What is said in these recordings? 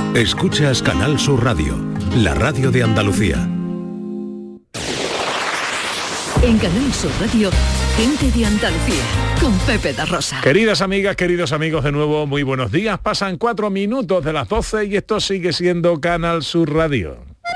Escuchas Canal Sur Radio, la radio de Andalucía. En Canal Sur Radio, gente de Andalucía, con Pepe da Rosa. Queridas amigas, queridos amigos, de nuevo, muy buenos días. Pasan 4 minutos de las 12 y esto sigue siendo Canal Sur Radio.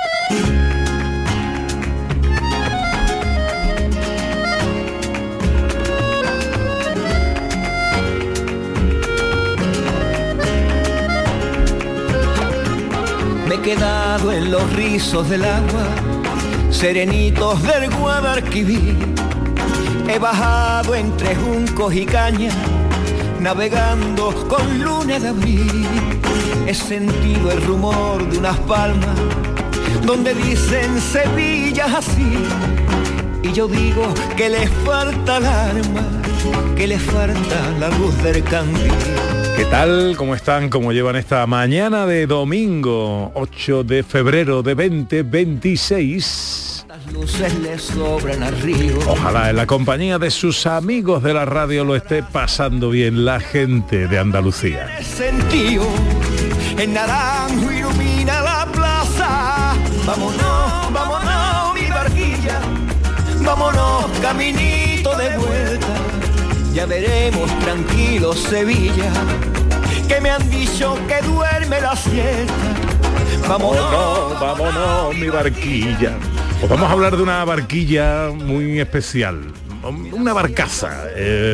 Me he quedado en los rizos del agua, serenitos del Guadalquivir. He bajado entre juncos y cañas, navegando con luna de abril. He sentido el rumor de unas palmas, donde dicen Sevilla así. Y yo digo que les falta el alma, que les falta la luz del candil. ¿Qué tal? ¿Cómo están? ¿Cómo llevan esta mañana de domingo 8 de febrero de 2026? Las luces le sobran al río. Ojalá en la compañía de sus amigos de la radio lo esté pasando bien la gente de Andalucía. Sentido, en naranjo ilumina la plaza. Vámonos, vámonos, mi barquilla. Vámonos, caminito de vuelta. Ya veremos tranquilo Sevilla, que me han dicho que duerme la siesta. Vámonos, vámonos, mi barquilla. Pues vamos a hablar de una barquilla muy especial, una barcaza.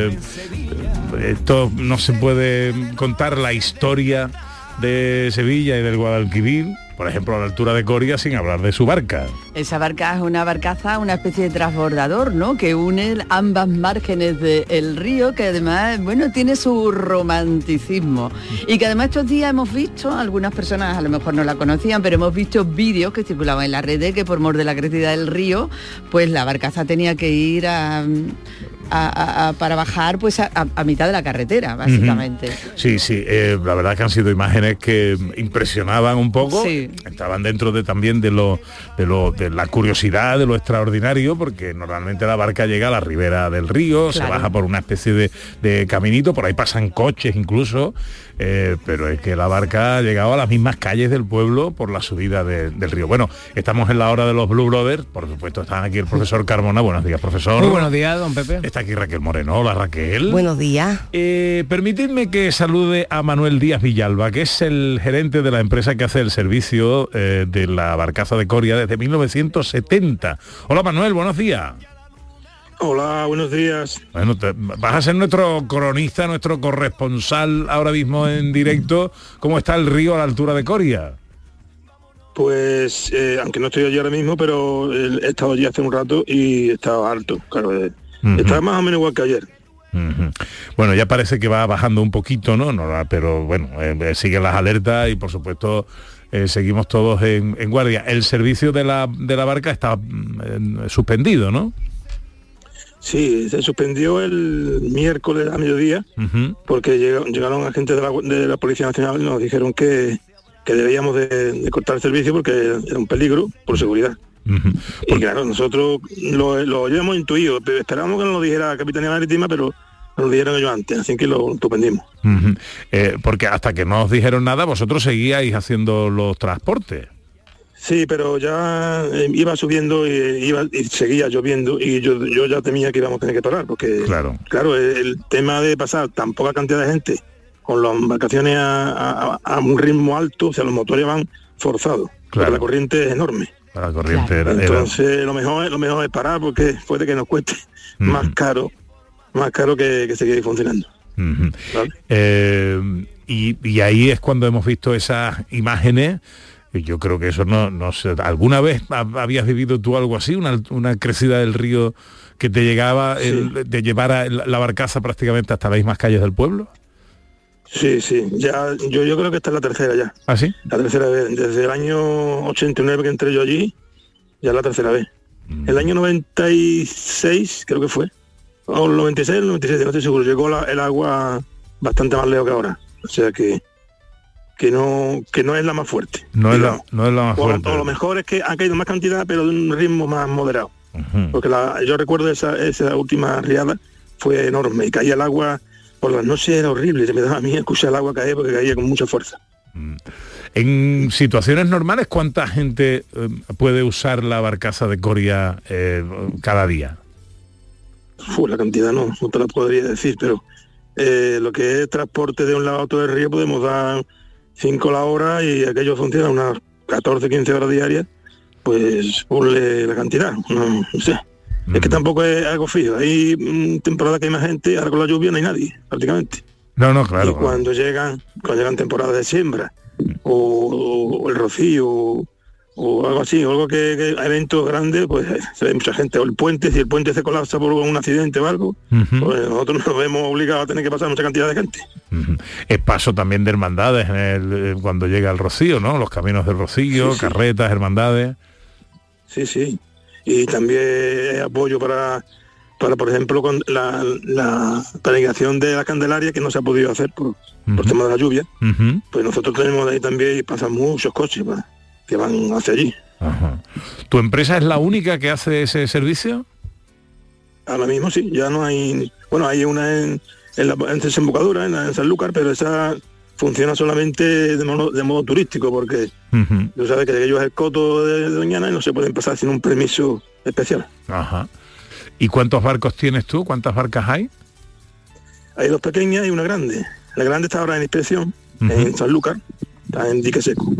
Esto no se puede contar la historia de Sevilla y del Guadalquivir, por ejemplo, a la altura de Coria, sin hablar de su barca. Esa barca es una barcaza, una especie de transbordador, ¿no?, que une ambas márgenes del río, que además, bueno, tiene su romanticismo. Y que además estos días hemos visto, algunas personas a lo mejor no la conocían, pero hemos visto vídeos que circulaban en la red que por mor de la crecida del río, pues la barcaza tenía que ir para bajar pues a mitad de la carretera, básicamente. Sí, la verdad que han sido imágenes que impresionaban un poco. Sí. Estaban dentro también de la curiosidad, de lo extraordinario, porque normalmente la barca llega a la ribera del río, claro, se baja por una especie de caminito, por ahí pasan coches incluso, pero es que la barca ha llegado a las mismas calles del pueblo por la subida del río. Bueno, estamos en la hora de los Blue Brothers, por supuesto están aquí el profesor Carmona. Buenos días, profesor. Muy buenos días, don Pepe. Está aquí Raquel Moreno. Hola, Raquel. Buenos días. Permitidme que salude a Manuel Díaz Villalba, que es el gerente de la empresa que hace el servicio de la barcaza de Coria desde 1970. Hola, Manuel, buenos días. Hola, buenos días. Bueno, vas a ser nuestro cronista, nuestro corresponsal ahora mismo en directo. ¿Cómo está el río a la altura de Coria? Pues, aunque no estoy allí ahora mismo, pero he estado allí hace un rato y estaba alto, claro. Está más o menos igual que ayer. Bueno, ya parece que va bajando un poquito, ¿no? Pero bueno, siguen las alertas y por supuesto seguimos todos en guardia. El servicio de la barca está suspendido, ¿no? Sí, se suspendió el miércoles a mediodía, porque llegaron agentes de la Policía Nacional y nos dijeron que debíamos de cortar el servicio porque era un peligro por seguridad. Y claro, nosotros lo habíamos intuido, pero esperábamos que nos lo dijera la Capitanía Marítima, pero nos lo dijeron ellos antes, así que lo suspendimos. Porque hasta que no os dijeron nada, vosotros seguíais haciendo los transportes. Sí, pero ya iba subiendo y seguía lloviendo y yo ya temía que íbamos a tener que parar, porque claro, el tema de pasar tan poca cantidad de gente con las embarcaciones a un ritmo alto, o sea, los motores van forzados, porque la corriente es enorme. La corriente Entonces lo mejor es parar, porque puede que nos cueste más caro que seguir funcionando. ¿Vale? Y ahí es cuando hemos visto esas imágenes. Yo creo que eso no sé. ¿Alguna vez habías vivido tú algo así? Una crecida del río que te llegaba, de llevar a la barcaza prácticamente hasta las mismas calles del pueblo. Sí, ya yo creo que esta es la tercera ya. ¿Ah, sí? La tercera vez, desde el año 89 que entré yo allí, ya es la tercera vez. El año 96 creo que fue, o el 96 o el 97, no estoy seguro, llegó el agua bastante más lejos que ahora. O sea que no es la más fuerte. No es la más fuerte. O lo mejor es que ha caído más cantidad, pero de un ritmo más moderado. Porque yo recuerdo esa última riada fue enorme y caía el agua por las noches, era horrible. Se me daba a mí escuchar el agua caer porque caía con mucha fuerza. En situaciones normales, ¿cuánta gente puede usar la barcaza de Coria cada día? La cantidad no te la podría decir, pero lo que es transporte de un lado a otro del río podemos dar 5 la hora y aquello funciona unas 14, 15 horas diarias, pues ponle la cantidad, no sé. Es que tampoco es algo fijo. Hay temporadas que hay más gente, ahora con la lluvia no hay nadie, prácticamente. No, claro. Y cuando llegan temporadas de siembra, o el rocío, o algo así, o algo que eventos grandes, pues se ve mucha gente. O el puente, si el puente se colapsa por un accidente o algo, pues nosotros nos vemos obligados a tener que pasar mucha cantidad de gente. Es paso también de hermandades cuando llega el rocío, ¿no? Los caminos del rocío, sí. Carretas, hermandades. Sí. Y también apoyo para por ejemplo, con la peregrinación de la Candelaria, que no se ha podido hacer por tema de la lluvia. Pues nosotros tenemos ahí también y pasan muchos coches que van hacia allí. Ajá. ¿Tu empresa es la única que hace ese servicio? Ahora mismo sí, ya no hay... Bueno, hay una en desembocadura, en Sanlúcar, pero esa funciona solamente de modo turístico, porque tú sabes que aquello es el coto de Doñana y no se pueden pasar sin un permiso especial. Ajá. ¿Y cuántos barcos tienes tú? ¿Cuántas barcas hay? Hay 2 pequeñas y una grande. La grande está ahora en inspección, en Sanlúcar, está en dique seco.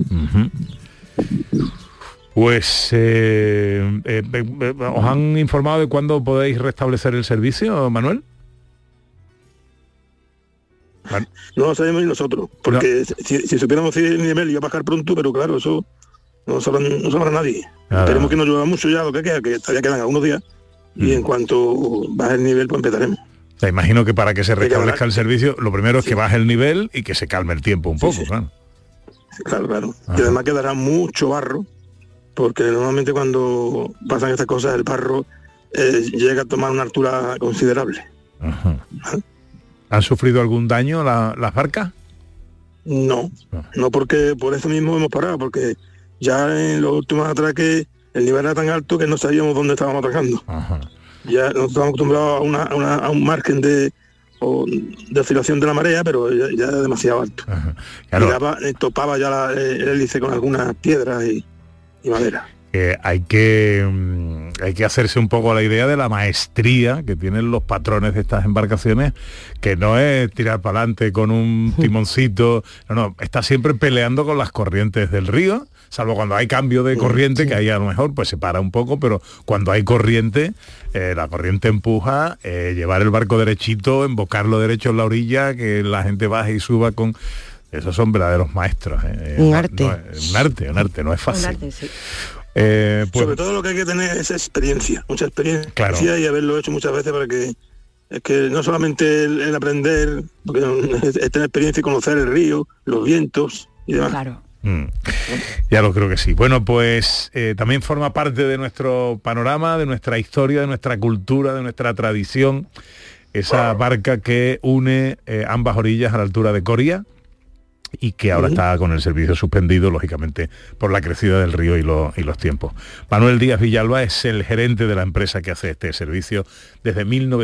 Pues ¿os han informado de cuándo podéis restablecer el servicio, Manuel? No lo sabemos ni nosotros, porque si supiéramos si el nivel iba a bajar pronto, pero claro, eso no sabrá nadie. Esperemos que no llueva mucho ya lo que queda, que todavía quedan algunos días, y en cuanto baje el nivel, pues empezaremos. Te imagino que para que se restablezca el servicio, lo primero es que baje el nivel y que se calme el tiempo un poco, claro. Claro. Y además quedará mucho barro, porque normalmente cuando pasan estas cosas, el barro llega a tomar una altura considerable. ¿Han sufrido algún daño las barcas? No, porque por eso mismo hemos parado, porque ya en los últimos atraques el nivel era tan alto que no sabíamos dónde estábamos atracando. Ya nos estábamos acostumbrados a un margen de oscilación de la marea, pero ya era demasiado alto. Claro. Topaba ya el hélice con algunas piedras y madera. Hay que hacerse un poco la idea de la maestría que tienen los patrones de estas embarcaciones, que no es tirar para adelante con un timoncito, no, está siempre peleando con las corrientes del río, salvo cuando hay cambio de corriente, que ahí a lo mejor pues se para un poco, pero cuando hay corriente, la corriente empuja, llevar el barco derechito, embocarlo derecho en la orilla, que la gente baje y suba con... Esos son verdaderos maestros. Un arte. Un arte, no es fácil. Un arte, sí. Pues, sobre todo lo que hay que tener es experiencia, mucha experiencia, claro. Y haberlo hecho muchas veces, para que es que no solamente el aprender, porque es tener experiencia y conocer el río, los vientos y demás. Claro. Ya lo creo que sí. Bueno, pues también forma parte de nuestro panorama, de nuestra historia, de nuestra cultura, de nuestra tradición, esa barca que une ambas orillas a la altura de Coria, y que ahora está con el servicio suspendido, lógicamente, por la crecida del río y los tiempos. Manuel Díaz Villalba es el gerente de la empresa que hace este servicio desde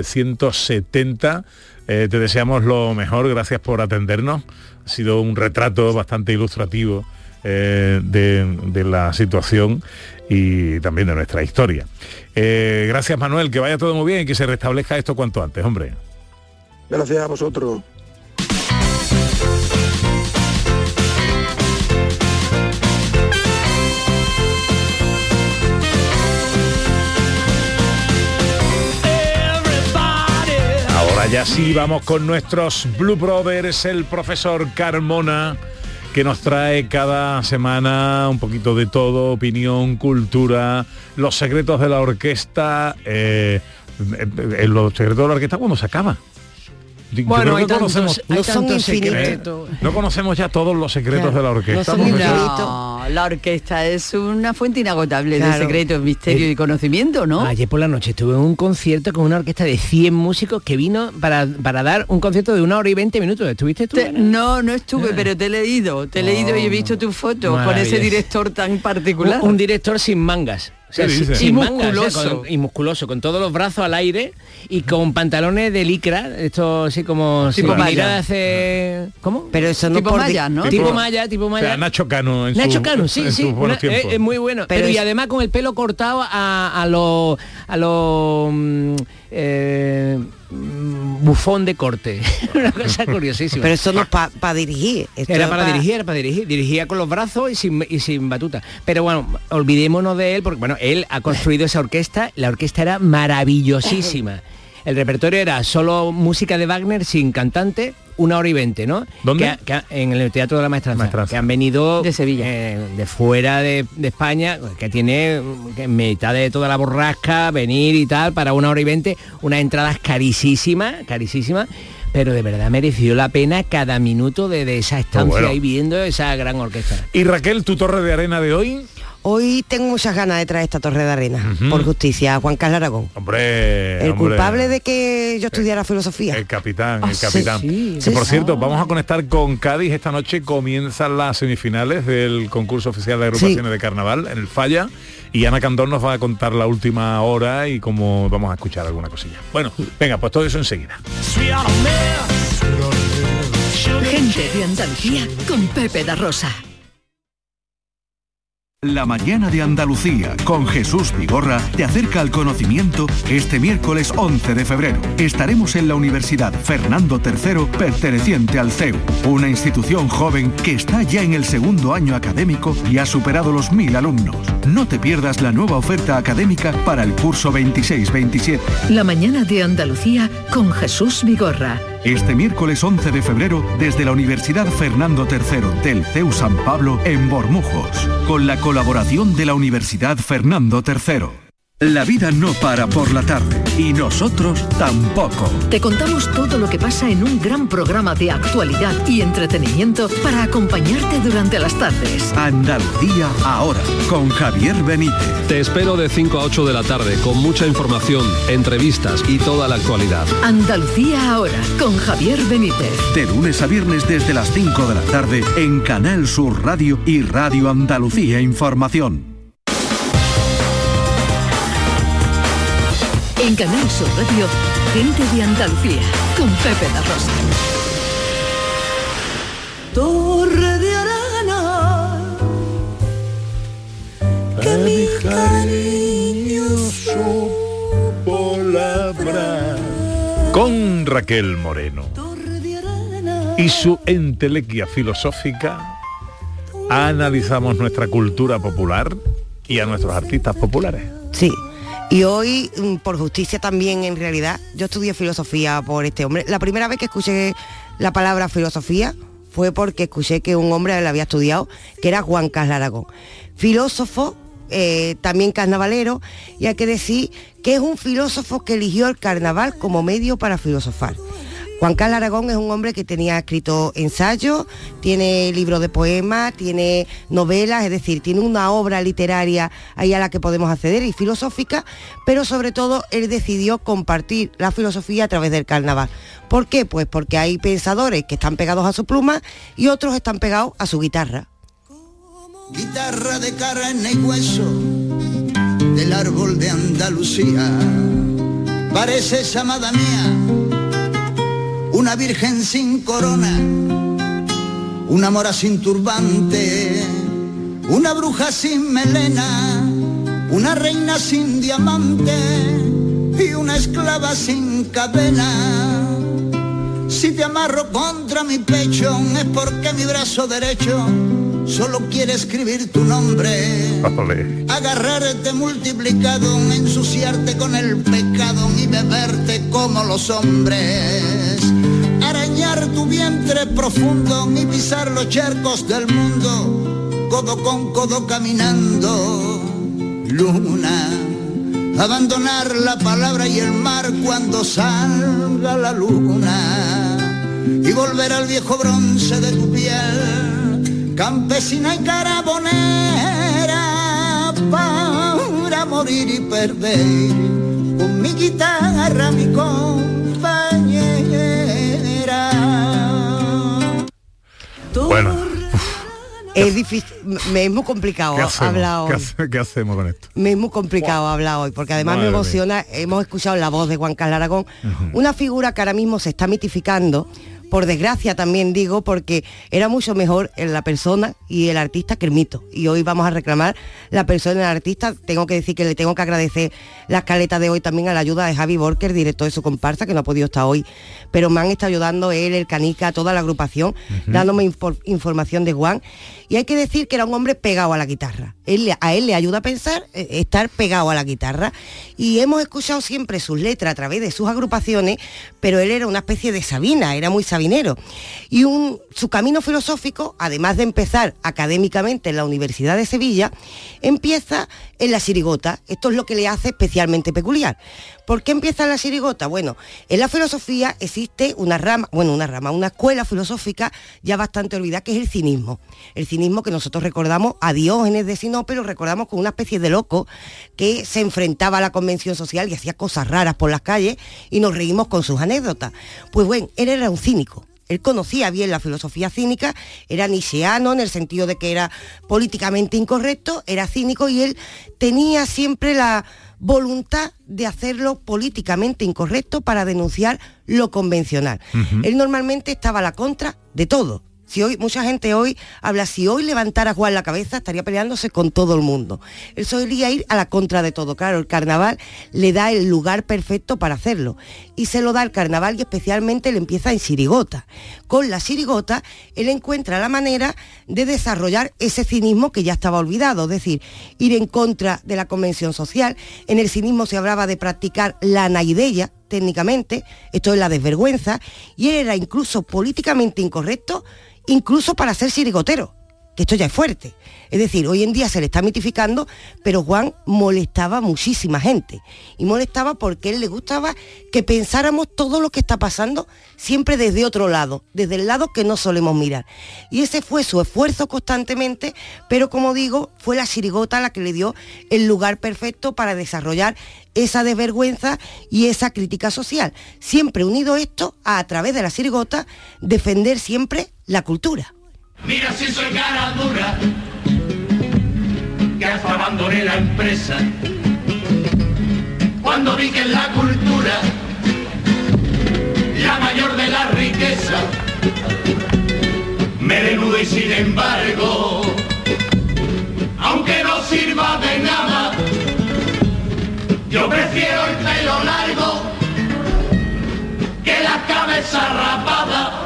1970. Te deseamos lo mejor, gracias por atendernos. Ha sido un retrato bastante ilustrativo de la situación y también de nuestra historia. Gracias, Manuel, que vaya todo muy bien y que se restablezca esto cuanto antes, hombre. Gracias a vosotros. Ya sí, vamos con nuestros Blue Brothers, el profesor Carmona, que nos trae cada semana un poquito de todo, opinión, cultura, los secretos de la orquesta. Los secretos de la orquesta, ¿cuándo se acaba? Bueno, hay tantos secretos. No conocemos ya todos los secretos de la orquesta. La orquesta es una fuente inagotable de secretos, misterio y conocimiento, ¿no? Ayer por la noche estuve en un concierto con una orquesta de 100 músicos que vino para dar un concierto de 1 hora y 20 minutos. ¿Estuviste tú? No estuve, pero te he leído y he visto tu foto con ese director tan particular. Un director sin mangas. O sea, ¿Qué dices? sin manga, musculoso. o sea, y musculoso, con todos los brazos al aire y con pantalones de licra, esto así como Tipo sin malla. mirar hacia... ¿Cómo? Pero eso no Tipo por Maya, ¿no? Tipo malla. O sea, Nacho Cano en Nacho su- Cano, sí, en sí, sus buenos tiempos. es muy bueno. Pero Pero y es- además con el pelo cortado a lo bufón de corte. Una cosa curiosísima. Pero eso no es para dirigir. Esto Era es para dirigir. Dirigía con los brazos y sin batuta. Pero bueno, olvidémonos de él, porque bueno, él ha construido esa orquesta. La orquesta era maravillosísima. El repertorio era solo música de Wagner sin cantante, 1h20, ¿no? ¿Dónde? En el Teatro de la Maestranza. Maestranza. Que han venido De Sevilla. de fuera de España, que tiene que en mitad de toda la borrasca venir y tal, para 1h20, unas entradas carísimas, pero de verdad mereció la pena cada minuto de esa estancia bueno. ahí viendo esa gran orquesta. Y Raquel, tu torre de arena de hoy. Hoy tengo muchas ganas de traer esta torre de arena, por justicia, a Juan Carlos Aragón. Hombre, El hombre. culpable de que yo estudiara filosofía. El capitán, el sí, capitán. sí. Que por cierto, vamos a conectar con Cádiz. Esta noche comienzan las semifinales del concurso oficial de agrupaciones de carnaval en el Falla. Y Ana Candón nos va a contar la última hora y cómo vamos a escuchar alguna cosilla. Bueno, venga, pues todo eso enseguida. Gente de Andalucía con Pepe da Rosa. La mañana de Andalucía con Jesús Vigorra te acerca al conocimiento este miércoles 11 de febrero. Estaremos en la Universidad Fernando III, perteneciente al CEU, una institución joven que está ya en el segundo año académico y ha superado los 1000 alumnos. No te pierdas la nueva oferta académica para el curso 26-27. La mañana de Andalucía con Jesús Vigorra. Este miércoles 11 de febrero desde la Universidad Fernando III del CEU San Pablo en Bormujos, con la colaboración de la Universidad Fernando III. La vida no para por la tarde y nosotros tampoco. Te contamos todo lo que pasa en un gran programa de actualidad y entretenimiento para acompañarte durante las tardes. Andalucía ahora con Javier Benítez. Te espero de 5 a 8 de la tarde con mucha información, entrevistas y toda la actualidad. Andalucía ahora con Javier Benítez. De lunes a viernes desde las 5 de la tarde en Canal Sur Radio y Radio Andalucía Información. En Canal Sur Radio, Gente de Andalucía con Pepe da Rosa. Torre de arena que mi cariño supo labrar. Con Raquel Moreno y su entelequia filosófica analizamos nuestra cultura popular y a nuestros artistas populares. Sí. Y hoy, por justicia también, en realidad, yo estudié filosofía por este hombre. La primera vez que escuché la palabra filosofía fue porque escuché que un hombre la había estudiado, que era Juan Carlos Aragón. Filósofo, también carnavalero, y hay que decir que es un filósofo que eligió el carnaval como medio para filosofar. Juan Carlos Aragón es un hombre que tenía escrito ensayos, tiene libros de poemas, tiene novelas, es decir, tiene una obra literaria ahí a la que podemos acceder y filosófica, pero sobre todo él decidió compartir la filosofía a través del carnaval. ¿Por qué? Pues porque hay pensadores que están pegados a su pluma y otros están pegados a su guitarra. Guitarra de carne y hueso del árbol de Andalucía, pareces amada mía, una virgen sin corona, una mora sin turbante, una bruja sin melena, una reina sin diamante y una esclava sin cadena. Si te amarro contra mi pecho es porque mi brazo derecho solo quiere escribir tu nombre. Olé. Agarrarte multiplicado, ensuciarte con el pecado y beberte como los hombres. Arañar tu vientre profundo y pisar los charcos del mundo, codo con codo caminando. Luna, abandonar la palabra y el mar cuando salga la luna y volver al viejo bronce de tu piel, campesina y carabonera, para morir y perder con mi guitarra, mi compañera. Bueno, Es difícil, me es muy complicado hablar hoy. ¿Qué hacemos con esto? Me es muy complicado hablar hoy, porque además me emociona. Hemos escuchado la voz de Juan Carlos Aragón, una figura que ahora mismo se está mitificando, por desgracia también digo, porque era mucho mejor la persona y el artista que el mito. Y hoy vamos a reclamar la persona y el artista. Tengo que decir que le tengo que agradecer la escaleta de hoy también a la ayuda de Javi Borker, director de su comparsa, que no ha podido estar hoy, pero me han estado ayudando él, el Canica, toda la agrupación, dándome información de Juan. Y hay que decir que era un hombre pegado a la guitarra. A él le ayuda a pensar estar pegado a la guitarra. Y hemos escuchado siempre sus letras a través de sus agrupaciones, pero él era una especie de Sabina, era muy sabinero. Y su camino filosófico, además de empezar académicamente en la Universidad de Sevilla, empieza en la chirigota. Esto es lo que le hace especialmente peculiar. ¿Por qué empieza en la chirigota? Bueno, en la filosofía existe una escuela filosófica ya bastante olvidada, que es el cinismo. El cinismo que nosotros recordamos a Diógenes de Sinope, lo recordamos como una especie de loco que se enfrentaba a la convención social y hacía cosas raras por las calles y nos reímos con sus anécdotas. Pues bueno, él era un cínico. Él conocía bien la filosofía cínica, era nietzscheano en el sentido de que era políticamente incorrecto, era cínico y él tenía siempre la voluntad de hacerlo políticamente incorrecto para denunciar lo convencional. Él normalmente estaba a la contra de todo. Si hoy, mucha gente hoy habla, si hoy levantara Juan la cabeza, estaría peleándose con todo el mundo. Él solía ir a la contra de todo. Claro, el carnaval le da el lugar perfecto para hacerlo. Y se lo da el carnaval y especialmente le empieza en chirigota. Con la chirigota, él encuentra la manera de desarrollar ese cinismo que ya estaba olvidado. Es decir, ir en contra de la convención social. En el cinismo se hablaba de practicar la anaideia, técnicamente, esto es la desvergüenza, y él era incluso políticamente incorrecto, incluso para ser chirigotero, que esto ya es fuerte. Es decir, hoy en día se le está mitificando, pero Juan molestaba a muchísima gente. Y molestaba porque a él le gustaba que pensáramos todo lo que está pasando siempre desde otro lado, desde el lado que no solemos mirar. Y ese fue su esfuerzo constantemente, pero como digo, fue la chirigota la que le dio el lugar perfecto para desarrollar esa desvergüenza y esa crítica social. Siempre unido esto a través de la chirigota, defender siempre la cultura. Mira si soy cara dura, que hasta abandoné la empresa, cuando vi que en la cultura, la mayor de la riqueza, me desnudo y sin embargo, aunque no sirva de nada, yo prefiero el pelo largo que la cabeza rapada.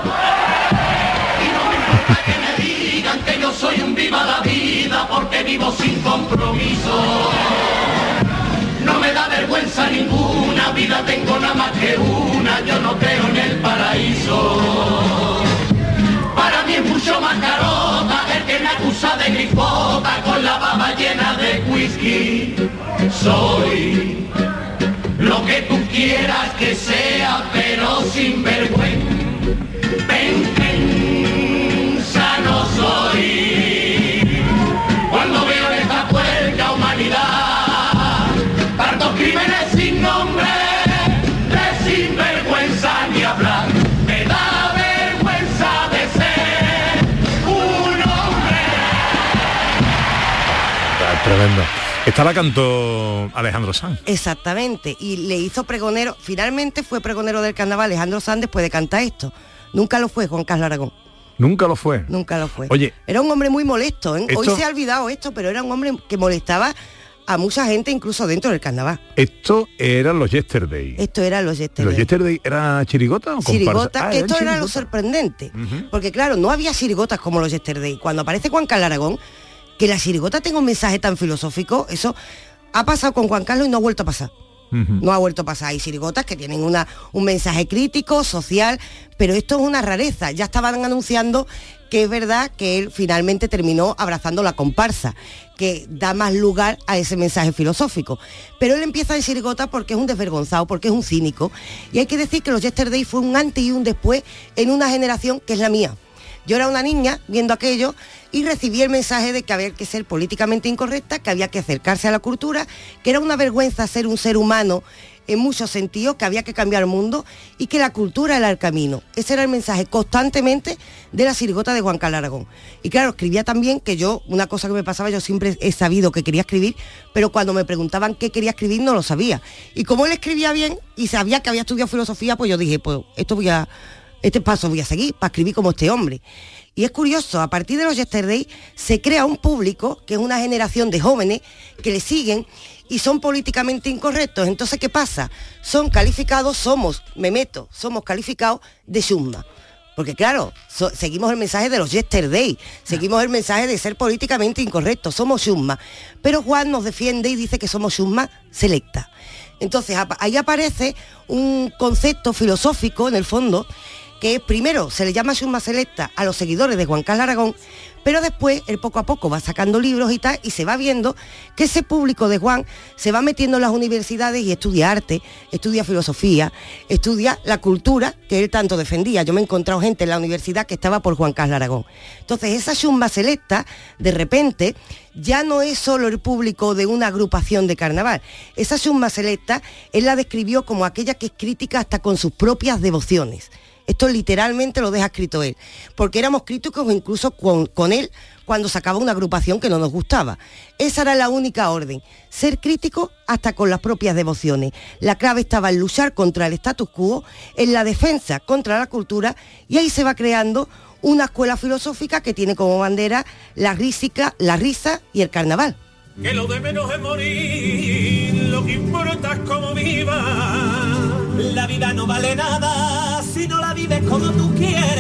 Que yo soy un viva la vida porque vivo sin compromiso. No me da vergüenza ninguna, vida tengo nada más que una, yo no creo en el paraíso. Para mí es mucho más carota el que me acusa de grifota con la baba llena de whisky. Soy lo que tú quieras que sea, pero sin vergüenza. No soy. Cuando veo en esta puerca humanidad tantos crímenes sin nombre, de sinvergüenza ni hablar, me da vergüenza de ser un hombre. Tremendo. Esta la cantó Alejandro Sanz. Exactamente, y le hizo pregonero, finalmente fue pregonero del carnaval Alejandro Sanz después de cantar esto. Nunca lo fue Juan Carlos Aragón. Nunca lo fue. Nunca lo fue. Oye, era un hombre muy molesto, ¿eh? Hoy se ha olvidado esto, pero era un hombre que molestaba a mucha gente incluso dentro del carnaval. Esto eran los Yesterday. Esto eran los Yesterday. ¿Los Yesterday era chirigota o comparsa? Chirigota, que esto era lo sorprendente. Porque claro, no había chirigotas como los Yesterday. Cuando aparece Juan Carlos Aragón, que la chirigota tenga un mensaje tan filosófico, eso ha pasado con Juan Carlos y no ha vuelto a pasar. No ha vuelto a pasar. Hay chirigotas que tienen un mensaje crítico, social, pero esto es una rareza. Ya estaban anunciando que es verdad que él finalmente terminó abrazando la comparsa, que da más lugar a ese mensaje filosófico. Pero él empieza en chirigota porque es un desvergonzado, porque es un cínico. Y hay que decir que los Yesterday fue un antes y un después en una generación que es la mía. Yo era una niña viendo aquello y recibí el mensaje de que había que ser políticamente incorrecta, que había que acercarse a la cultura, que era una vergüenza ser un ser humano en muchos sentidos, que había que cambiar el mundo y que la cultura era el camino. Ese era el mensaje constantemente de la Chirigota de Juan Carlos Aragón. Y claro, escribía también que yo, una cosa que me pasaba, yo siempre he sabido que quería escribir, pero cuando me preguntaban qué quería escribir no lo sabía. Y como él escribía bien y sabía que había estudiado filosofía, pues yo dije, pues este paso voy a seguir para escribir como este hombre. Y es curioso, a partir de los Yesterday se crea un público que es una generación de jóvenes que le siguen y son políticamente incorrectos. Entonces, ¿qué pasa? Son calificados, somos calificados de chusma. Porque claro, seguimos el mensaje de los Yesterday, seguimos el mensaje de ser políticamente incorrectos, somos chusma. Pero Juan nos defiende y dice que somos chusma selecta. Entonces, ahí aparece un concepto filosófico, en el fondo, que primero se le llama chusma selecta a los seguidores de Juan Carlos Aragón, pero después él poco a poco va sacando libros y tal, y se va viendo que ese público de Juan se va metiendo en las universidades y estudia arte, estudia filosofía, estudia la cultura que él tanto defendía. Yo me he encontrado gente en la universidad que estaba por Juan Carlos Aragón. Entonces esa chusma selecta, de repente, ya no es solo el público de una agrupación de carnaval. Esa chusma selecta, él la describió como aquella que es crítica hasta con sus propias devociones. Esto literalmente lo deja escrito él, porque éramos críticos incluso con él cuando sacaba una agrupación que no nos gustaba. Esa era la única orden, ser crítico hasta con las propias devociones. La clave estaba en luchar contra el status quo, en la defensa contra la cultura, y ahí se va creando una escuela filosófica que tiene como bandera la risa y el carnaval. Que lo de menos es morir, lo que importa es cómo viva. La vida no vale nada si no la vives como tú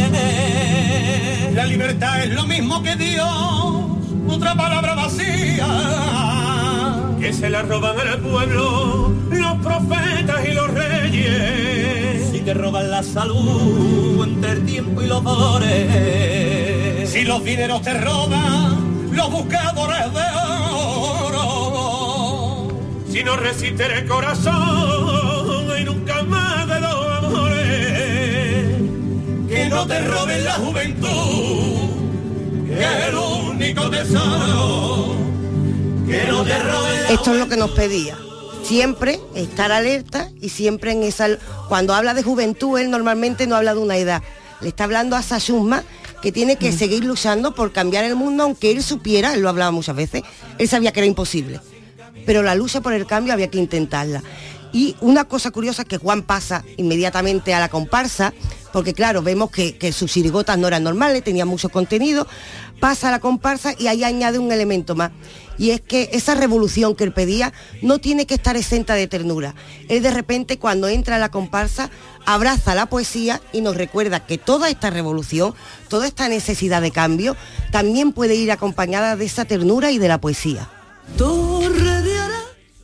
quieres. La libertad es lo mismo que Dios, otra palabra vacía, que se la roban al pueblo los profetas y los reyes. Si te roban la salud entre el tiempo y los dolores, si los dineros te roban los buscadores de oro, si no resiste el corazón y nunca más de los amores, que no te roben la juventud, que es el único tesoro, que no te roben la Esto es lo que nos pedía, siempre estar alerta y siempre en esa... Cuando habla de juventud, él normalmente no habla de una edad, le está hablando a esa chusma que tiene que seguir luchando por cambiar el mundo, aunque él supiera, él lo hablaba muchas veces, él sabía que era imposible, pero la lucha por el cambio había que intentarla. Y una cosa curiosa es que Juan pasa inmediatamente a la comparsa, porque claro, vemos que sus chirigotas no eran normales, tenían mucho contenido, pasa a la comparsa y ahí añade un elemento más, y es que esa revolución que él pedía no tiene que estar exenta de ternura. Él de repente, cuando entra a la comparsa, abraza la poesía y nos recuerda que toda esta revolución, toda esta necesidad de cambio, también puede ir acompañada de esa ternura y de la poesía. torre de ara,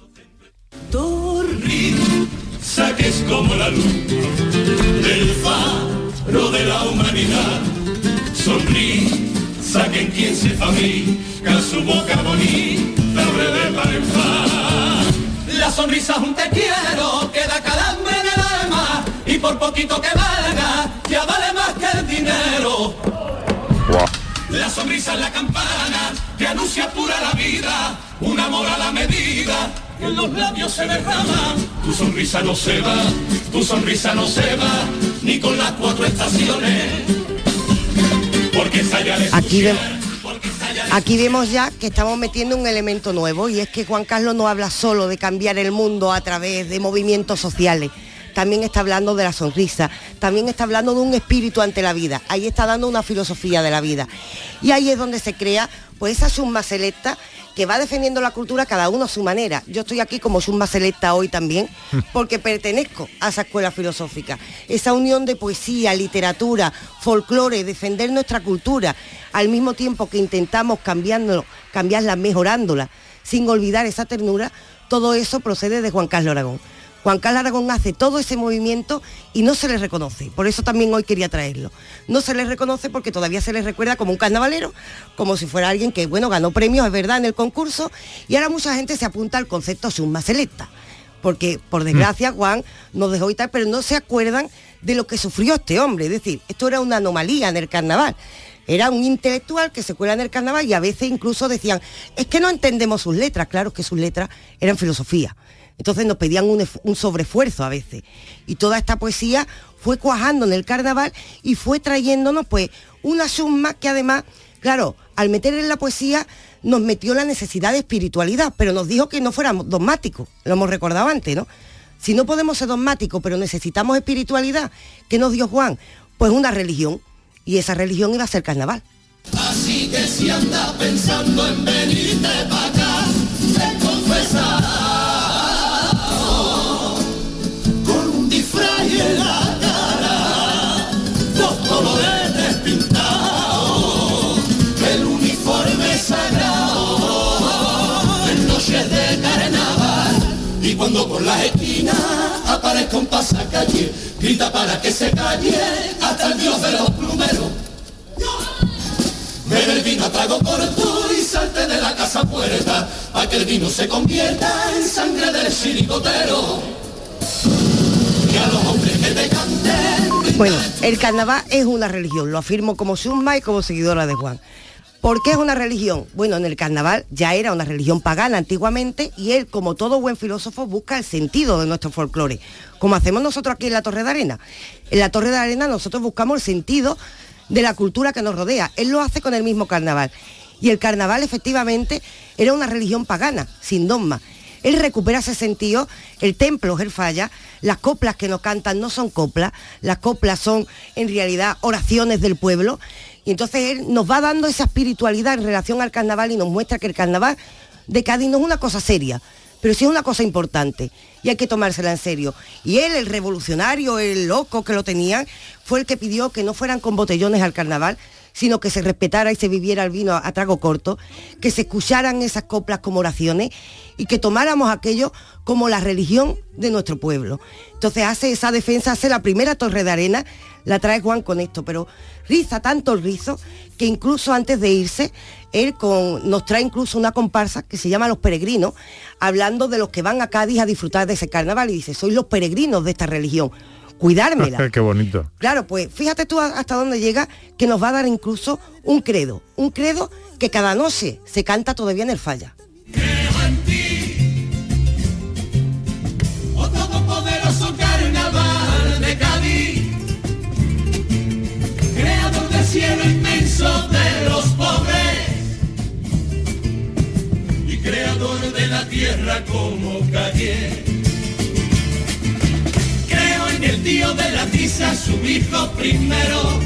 risa que es como la luz del faro de la humanidad. Sonrisa que en quien se fabrica su boca bonita breve para el far. La sonrisa es un te quiero que da calambre en el alma, y por poquito que valga ya vale más que el dinero. La sonrisa es la campana que anuncia pura la vida, un amor a la medida que en los labios se derrama. Tu sonrisa no se va, tu sonrisa no se va, ni con las 4 estaciones. Porque Aquí vemos ya que estamos metiendo un elemento nuevo, y es que Juan Carlos no habla solo de cambiar el mundo a través de movimientos sociales, también está hablando de la sonrisa, también está hablando de un espíritu ante la vida, ahí está dando una filosofía de la vida. Y ahí es donde se crea pues esa chusma selecta que va defendiendo la cultura cada uno a su manera. Yo estoy aquí como chusma selecta hoy también, porque pertenezco a esa escuela filosófica, esa unión de poesía, literatura, folclore, defender nuestra cultura, al mismo tiempo que intentamos cambiarla, mejorándola, sin olvidar esa ternura. Todo eso procede de Juan Carlos Aragón. Juan Carlos Aragón hace todo ese movimiento y no se le reconoce, por eso también hoy quería traerlo. No se le reconoce porque todavía se le recuerda como un carnavalero, como si fuera alguien que, bueno, ganó premios, es verdad, en el concurso, y ahora mucha gente se apunta al concepto chusma selecta, porque por desgracia Juan nos dejó y tal, pero no se acuerdan de lo que sufrió este hombre. Es decir, esto era una anomalía en el carnaval. Era un intelectual que se cuela en el carnaval y a veces incluso decían, es que no entendemos sus letras. Claro que sus letras eran filosofía. Entonces nos pedían un sobreesfuerzo a veces. Y toda esta poesía fue cuajando en el carnaval y fue trayéndonos pues una suma que además, claro, al meter en la poesía nos metió la necesidad de espiritualidad, pero nos dijo que no fuéramos dogmáticos. Lo hemos recordado antes, ¿no? Si no podemos ser dogmáticos, pero necesitamos espiritualidad, ¿qué nos dio Juan? Pues una religión. Y esa religión iba a ser carnaval. Así que si anda pensando en venirte para acá, te confesar con un disfraz en la cara, dos colores despintados, el uniforme sagrado, en noches de carnaval, y cuando por las esquinas aparezca un pasacalle, grita para que se calle hasta el dios de los plumeros. Bebe el vino a trago corto y salte de la casa puerta, para que el vino se convierta en sangre del chirigotero. Y a los hombres que te canten. Bueno, el carnaval es una religión, lo afirmo como summa y como seguidora de Juan. ¿Por qué es una religión? Bueno, en el carnaval ya era una religión pagana antiguamente y él, como todo buen filósofo, busca el sentido de nuestro folclore, como hacemos nosotros aquí en la Torre de Arena. En la Torre de Arena nosotros buscamos el sentido de la cultura que nos rodea. Él lo hace con el mismo carnaval. Y el carnaval efectivamente era una religión pagana, sin dogma. Él recupera ese sentido, el templo es el falla, las coplas que nos cantan no son coplas, las coplas son en realidad oraciones del pueblo. Y entonces él nos va dando esa espiritualidad en relación al carnaval y nos muestra que el carnaval de Cádiz no es una cosa seria, pero sí es una cosa importante y hay que tomársela en serio. Y él, el revolucionario, el loco que lo tenían, fue el que pidió que no fueran con botellones al carnaval, sino que se respetara y se viviera el vino a trago corto, que se escucharan esas coplas como oraciones y que tomáramos aquello como la religión de nuestro pueblo. Entonces hace esa defensa, hace la primera Torre de Arena, la trae Juan con esto, pero riza tanto el rizo que incluso antes de irse, él nos trae incluso una comparsa que se llama Los Peregrinos, hablando de los que van a Cádiz a disfrutar de ese carnaval y dice, sois los peregrinos de esta religión, cuidármela. Qué bonito. Claro, pues fíjate tú hasta dónde llega, que nos va a dar incluso un credo que cada noche se canta todavía en el falla. Creo en ti, oh todopoderoso carnaval de Cádiz, creador del cielo inmenso de los pobres y creador de la tierra como calle. Creo en el tío de la tiza, su hijo primero,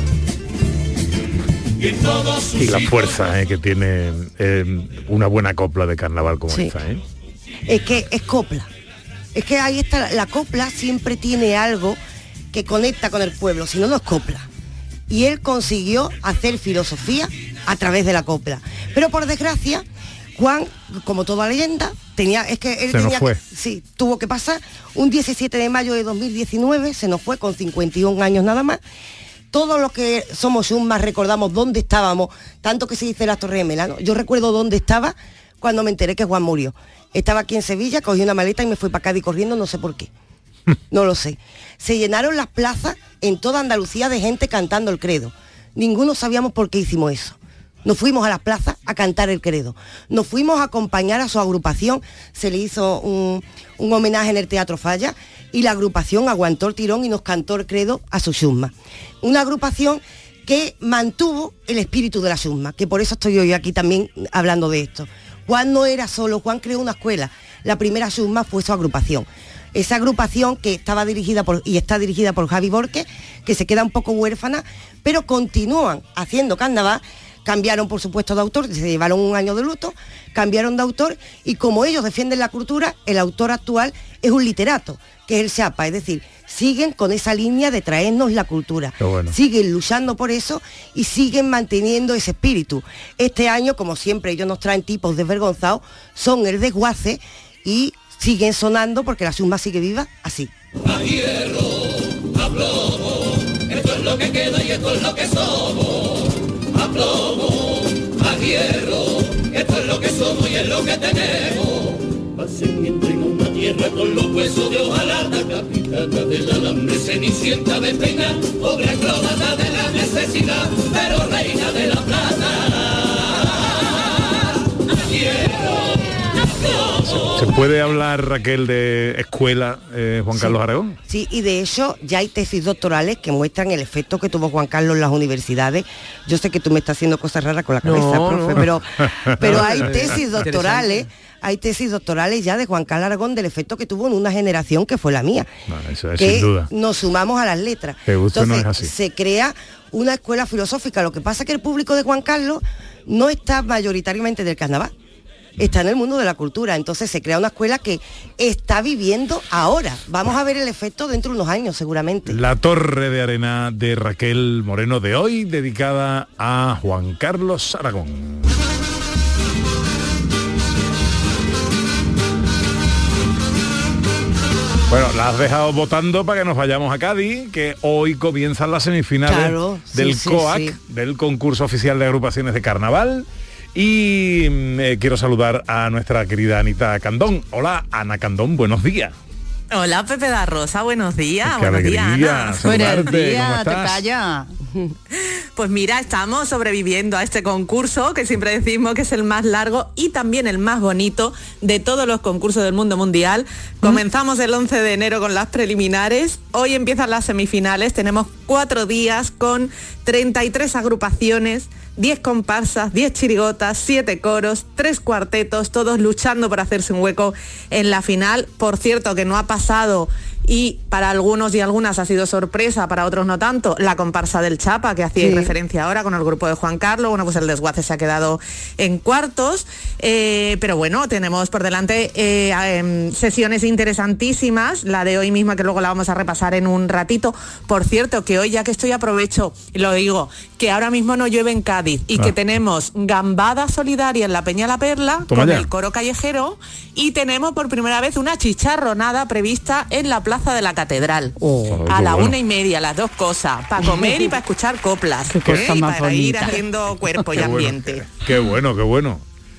y en todos sus y la fuerza que tiene una buena copla de carnaval como sí. esta. Es que es copla. Es que ahí está, la copla siempre tiene algo que conecta con el pueblo, si no, no es copla. Y él consiguió hacer filosofía a través de la copla. Pero por desgracia, Juan, como toda leyenda, tuvo que pasar. Un 17 de mayo de 2019 se nos fue con 51 años nada más. Todos los que somos summas recordamos dónde estábamos, tanto que se dice las Torres Gemelas, ¿no? Yo recuerdo dónde estaba cuando me enteré que Juan murió. Estaba aquí en Sevilla, cogí una maleta y me fui para Cádiz corriendo, no sé por qué. No lo sé. Se llenaron las plazas en toda Andalucía de gente cantando el credo. Ninguno sabíamos por qué hicimos eso. Nos fuimos a las plazas a cantar el credo. Nos fuimos a acompañar a su agrupación. Se le hizo un homenaje en el Teatro Falla y la agrupación aguantó el tirón y nos cantó el credo a su summa. Una agrupación que mantuvo el espíritu de la summa, que por eso estoy hoy aquí también hablando de esto. Juan no era solo, Juan creó una escuela. La primera summa fue su agrupación. Esa agrupación que estaba dirigida y está dirigida por Javi Borges, que se queda un poco huérfana, pero continúan haciendo carnaval. Cambiaron, por supuesto, de autor, se llevaron un año de luto, cambiaron de autor y como ellos defienden la cultura, el autor actual es un literato, que es el Chapa, es decir, siguen con esa línea de traernos la cultura, bueno. Siguen luchando por eso y siguen manteniendo ese espíritu. Este año, como siempre, ellos nos traen tipos desvergonzados, son el desguace y siguen sonando porque la summa sigue viva así. A hierro, a plomo, esto es lo que queda y esto es lo que somos. A plomo, a hierro, esto es lo que somos y es lo que tenemos. Pasen en una tierra con los huesos de hojalata, capitana del alambre cenizo. sienta de pena, pobre acróbata de la necesidad, pero reina de la plata. ¿Se puede hablar, Raquel, de escuela Juan Carlos Aragón? Sí, y de hecho ya hay tesis doctorales que muestran el efecto que tuvo Juan Carlos en las universidades. Yo sé que tú me estás haciendo cosas raras con la cabeza, profe, pero hay tesis doctorales. Hay tesis doctorales ya de Juan Carlos Aragón del efecto que tuvo en una generación que fue la mía. Bueno, eso es que sin duda. Nos sumamos a las letras. Entonces, no es así. Se crea una escuela filosófica. Lo que pasa es que el público de Juan Carlos no está mayoritariamente del carnaval. Está en el mundo de la cultura, entonces se crea una escuela que está viviendo ahora. Vamos a ver el efecto dentro de unos años, seguramente. La Torre de Arena de Raquel Moreno de hoy, dedicada a Juan Carlos Aragón. Bueno, la has dejado votando para que nos vayamos a Cádiz, que hoy comienzan las semifinales del COAC, del concurso oficial de agrupaciones de carnaval. Y quiero saludar a nuestra querida Anita Candón. Hola, Ana Candón, buenos días. Hola, Pepe da Rosa, buenos días. Qué buenos días, Ana. Buenos días, te calla. Pues mira, estamos sobreviviendo a este concurso, que siempre decimos que es el más largo y también el más bonito de todos los concursos del mundo mundial. Comenzamos el 11 de enero con las preliminares, hoy empiezan las semifinales, tenemos 4 días con 33 agrupaciones, 10 comparsas, 10 chirigotas, 7 coros, 3 cuartetos, todos luchando por hacerse un hueco en la final. Por cierto, que no ha pasado, y para algunos y algunas ha sido sorpresa, para otros no tanto, la comparsa del Chapa, que hacíais referencia ahora con el grupo de Juan Carlos. Bueno, pues el desguace se ha quedado en cuartos, pero bueno, tenemos por delante sesiones interesantísimas, la de hoy misma, que luego la vamos a repasar en un ratito. Por cierto, que hoy, ya que estoy, aprovecho y lo digo, que ahora mismo no llueve en Cádiz y que tenemos gambada solidaria en la Peña La Perla con el coro callejero, y tenemos por primera vez una chicharronada prevista en la Plaza de la Catedral a la 1:30, las dos cosas, para comer y para escuchar coplas, y para ir haciendo cuerpo y ambiente. Qué bueno, qué bueno.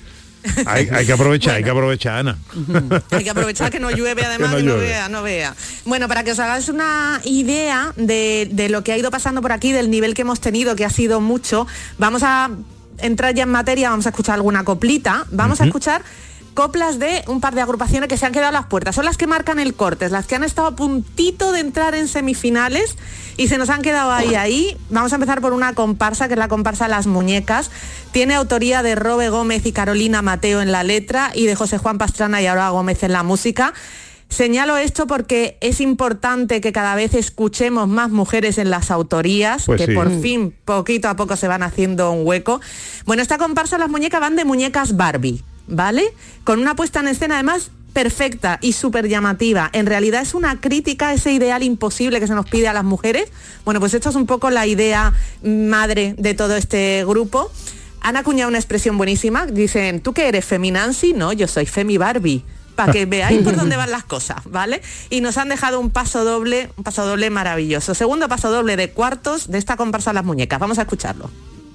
Hay que aprovechar, hay que aprovechar, Ana. Hay que aprovechar que no llueve, además, que no vea. Bueno, para que os hagáis una idea de lo que ha ido pasando por aquí, del nivel que hemos tenido, que ha sido mucho, vamos a entrar ya en materia, vamos a escuchar alguna coplita, vamos a escuchar coplas de un par de agrupaciones que se han quedado a las puertas, son las que marcan el corte, las que han estado a puntito de entrar en semifinales y se nos han quedado ahí. Vamos a empezar por una comparsa, que es la comparsa Las Muñecas. Tiene autoría de Robe Gómez y Carolina Mateo en la letra y de José Juan Pastrana y Aurora Gómez en la música. Señalo esto porque es importante que cada vez escuchemos más mujeres en las autorías, pues que por fin, poquito a poco, se van haciendo un hueco. Bueno, esta comparsa Las Muñecas van de muñecas Barbie, ¿vale? Con una puesta en escena además perfecta y súper llamativa. En realidad es una crítica a ese ideal imposible que se nos pide a las mujeres. Bueno, pues esto es un poco la idea madre de todo este grupo. Han acuñado una expresión buenísima, dicen, ¿tú qué eres, Feminancy? No, yo soy Femi Barbie, para que veáis por dónde van las cosas, ¿vale? Y nos han dejado un paso doble maravilloso. Segundo paso doble de cuartos de esta comparsa Las Muñecas. Vamos a escucharlo.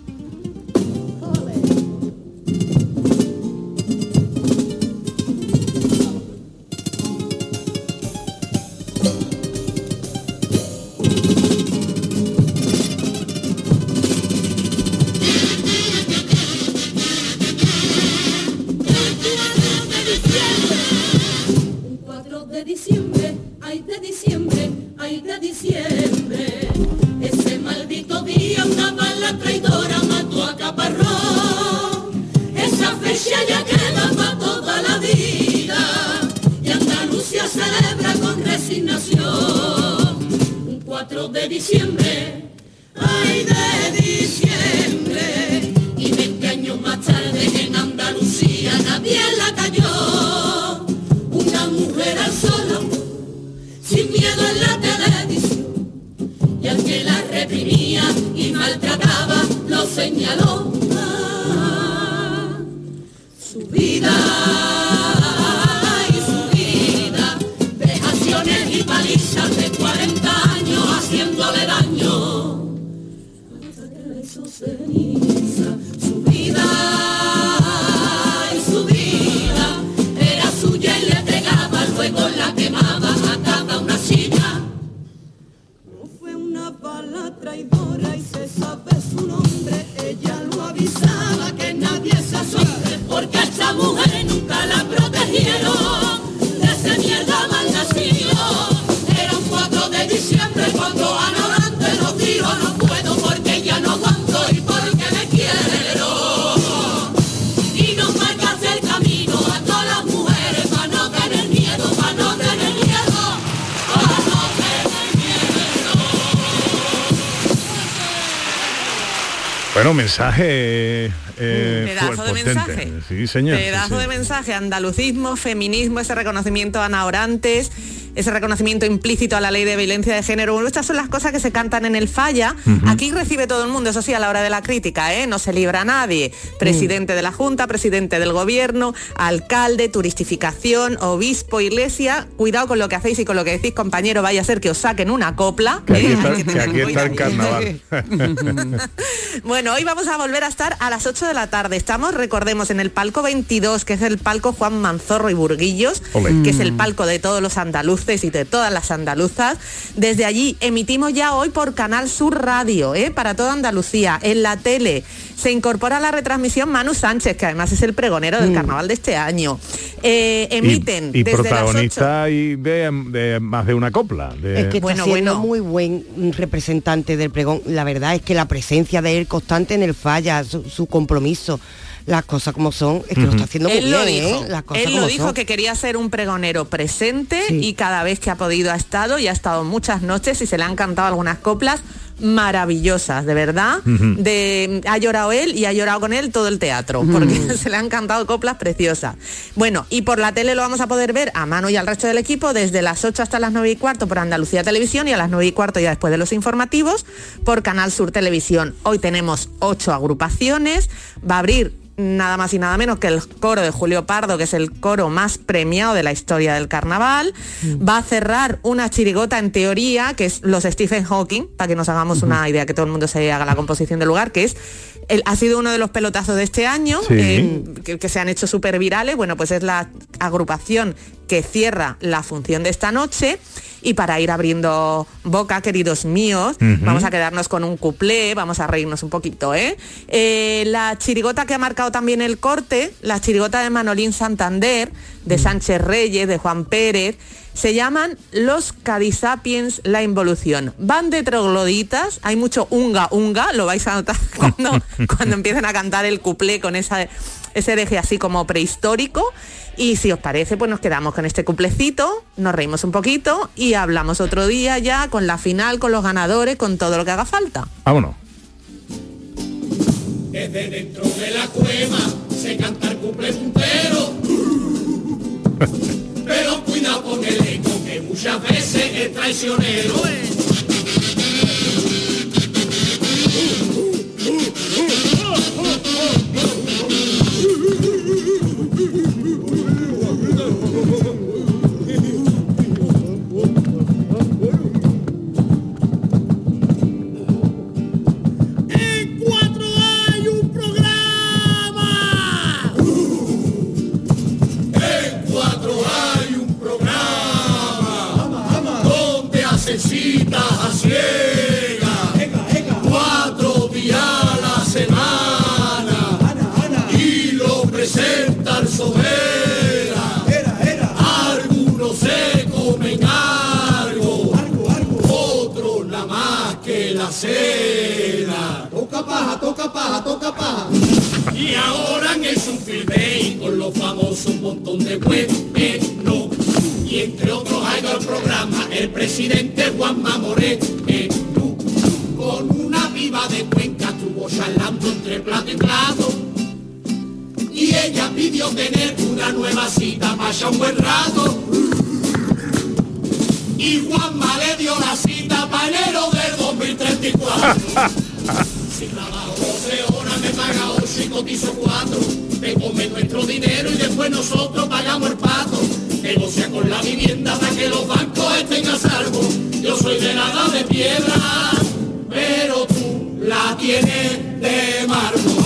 Ese maldito día una bala traidora mató a Caparrós. Esa fecha ya queda para toda la vida y Andalucía celebra con resignación. Un 4 de diciembre, ay de diciembre, y 20 años más tarde en Andalucía nadie la cayó. Una mujer al solo, sin miedo en la televisión, y al que la reprimía y maltrataba lo señaló. Su vida y su vida, vejaciones y palizas de 40 años haciéndole daño, hasta que le hizo ceniza. Su vida y su vida era suya y le pegaba, luego la quemaba, ataba una silla. Bueno, mensaje pedazo de mensaje. Sí, señor. Pedazo de mensaje, andalucismo, feminismo, ese reconocimiento a Ana Orantes, ese reconocimiento implícito a la ley de violencia de género. Bueno, estas son las cosas que se cantan en el Falla. Aquí recibe todo el mundo, eso sí, a la hora de la crítica, no se libra nadie. Presidente de la Junta, presidente del Gobierno, alcalde, turistificación, obispo, iglesia. Cuidado con lo que hacéis y con lo que decís, compañero, vaya a ser que os saquen una copla. Que aquí está el carnaval. Bueno, hoy vamos a volver a estar a las 8 de la tarde. Estamos, recordemos, en el palco 22, que es el palco Juan Manzorro y Burguillos, que es el palco de todos los andaluces y de todas las andaluzas. Desde allí emitimos ya hoy por Canal Sur Radio, para toda Andalucía. En la tele se incorpora a la retransmisión Manu Sánchez, que además es el pregonero del carnaval de este año. Emiten y desde protagonista las 8. y de más de una copla. Es que está siendo muy buen representante del pregón. La verdad es que la presencia de él constante en el Falla, su compromiso, las cosas como son, es que lo está haciendo muy bien, las cosas él como lo dijo son. que quería ser un pregonero presente, y cada vez que ha podido ha estado, y ha estado muchas noches, y se le han cantado algunas coplas maravillosas, de verdad. Ha llorado él y ha llorado con él todo el teatro, porque se le han cantado coplas preciosas. Bueno, y por la tele lo vamos a poder ver a Manu y al resto del equipo desde las 8 hasta las 9:15 por Andalucía Televisión, y a las 9:15 ya después de los informativos por Canal Sur Televisión. Hoy tenemos 8 agrupaciones, va a abrir nada más y nada menos que el coro de Julio Pardo, que es el coro más premiado de la historia del carnaval. Va a cerrar una chirigota, en teoría, que es los Stephen Hawking, para que nos hagamos una idea, que todo el mundo se haga la composición del lugar, que es ha sido uno de los pelotazos de este año, que se han hecho súper virales. Bueno, pues es la agrupación que cierra la función de esta noche. Y para ir abriendo boca, queridos míos, vamos a quedarnos con un cuplé, vamos a reírnos un poquito, la chirigota que ha marcado también el corte, la chirigota de Manolín Santander, de Sánchez Reyes, de Juan Pérez, se llaman Los Cadisapiens, la involución. Van de trogloditas, hay mucho unga, lo vais a notar cuando empiecen a cantar el cuplé con ese deje así como prehistórico. Y si os parece, pues nos quedamos con este cuplecito, nos reímos un poquito y hablamos otro día ya con la final, con los ganadores, con todo lo que haga falta. Vámonos. Desde dentro de la cueva se canta el cuplé puntero. Pero cuidado con el eco, que muchas veces es traicionero. Citas a ciegas, 4 días a la semana, y lo presenta el Sobera. Algunos se comen algo, otros nada más que la cena. Toca paja, toca paja, toca paja. Y ahora han hecho un filme con los famosos un montón de buenos. Y entre otros hay el programa el presidente Juanma Moreno, con una viva de Cuenca estuvo charlando entre plato y plato, y ella pidió tener una nueva cita para ya un buen rato, y Juanma le dio la cita para enero del 2034. Si trabajo 12 horas me paga 8 y cotizo 4, me come nuestro dinero y después nosotros pagamos el pato. Negocia con la vivienda para que los bancos estén a salvo. Yo soy de la edad de piedra, pero tú la tienes de mármol.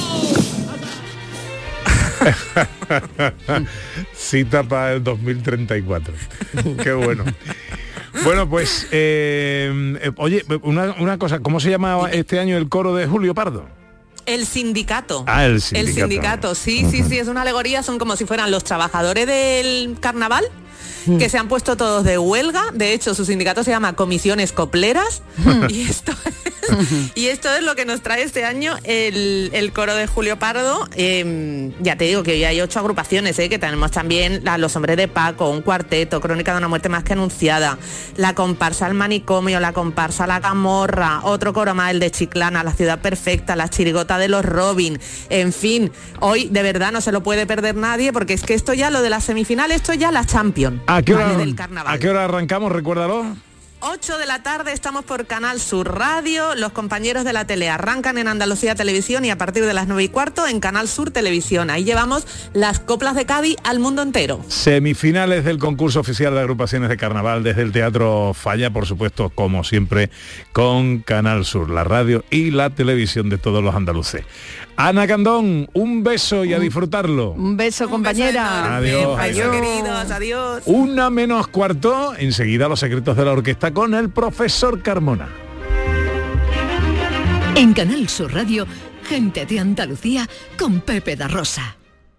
Cita para el 2034. Qué bueno. Bueno, pues, oye, una cosa, ¿cómo se llamaba este año el coro de Julio Pardo? El sindicato. El sindicato. El sindicato, sí, es una alegoría, son como si fueran los trabajadores del carnaval, que se han puesto todos de huelga. De hecho, su sindicato se llama Comisiones Copleras, y esto es Y esto es lo que nos trae este año el coro de Julio Pardo. Ya te digo que hoy hay 8 agrupaciones, que tenemos también Los Hombres de Paco, un cuarteto, Crónica de una muerte más que anunciada, la comparsa El Manicomio, la comparsa La Camorra, otro coro más, el de Chiclana, La Ciudad Perfecta, la chirigota de los Robin. En fin, hoy de verdad no se lo puede perder nadie, porque es que esto ya, lo de las semifinales, esto ya la Champions. ¿A qué hora, del carnaval. ¿A qué hora arrancamos? Recuérdalo. 8 de la tarde, estamos por Canal Sur Radio. Los compañeros de la tele arrancan en Andalucía Televisión y a partir de las 9:15 en Canal Sur Televisión. Ahí llevamos las coplas de Cádiz al mundo entero. Semifinales del concurso oficial de agrupaciones de carnaval desde el Teatro Falla, por supuesto, como siempre, con Canal Sur, la radio y la televisión de todos los andaluces. Ana Candón, un beso y a disfrutarlo. Un beso, compañera. Adiós. Adiós, queridos, adiós. 1:15, enseguida Los secretos de la orquesta con el profesor Carmona. En Canal Sur Radio, Gente de Andalucía con Pepe da Rosa.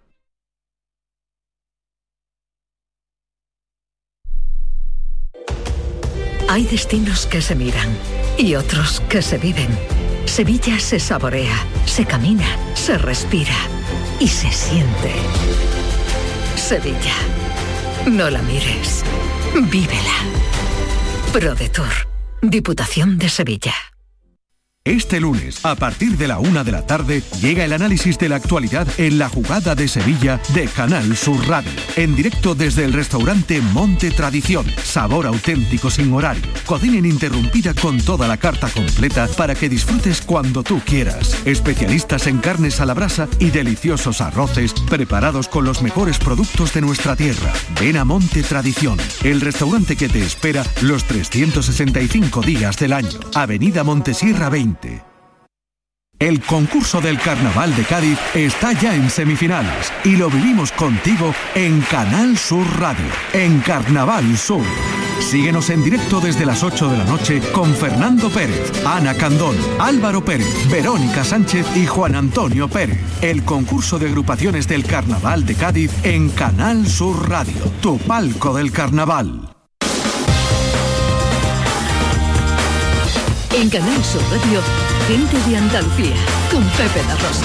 Hay destinos que se miran y otros que se viven. Sevilla se saborea, se camina, se respira y se siente. Sevilla. No la mires, vívela. ProDetour, Diputación de Sevilla. Este lunes, a partir de la 1 de la tarde, llega el análisis de la actualidad en La Jugada de Sevilla de Canal Sur Radio. En directo desde el restaurante Monte Tradición. Sabor auténtico sin horario. Cocina ininterrumpida con toda la carta completa para que disfrutes cuando tú quieras. Especialistas en carnes a la brasa y deliciosos arroces preparados con los mejores productos de nuestra tierra. Ven a Monte Tradición, el restaurante que te espera los 365 días del año. Avenida Montesierra 20. El concurso del Carnaval de Cádiz está ya en semifinales y lo vivimos contigo en Canal Sur Radio, en Carnaval Sur. Síguenos en directo desde las 8 de la noche con Fernando Pérez, Ana Candón, Álvaro Pérez, Verónica Sánchez y Juan Antonio Pérez. El concurso de agrupaciones del Carnaval de Cádiz en Canal Sur Radio, tu palco del carnaval. En Canal Sur Radio, Gente de Andalucía, con Pepe da Rosa.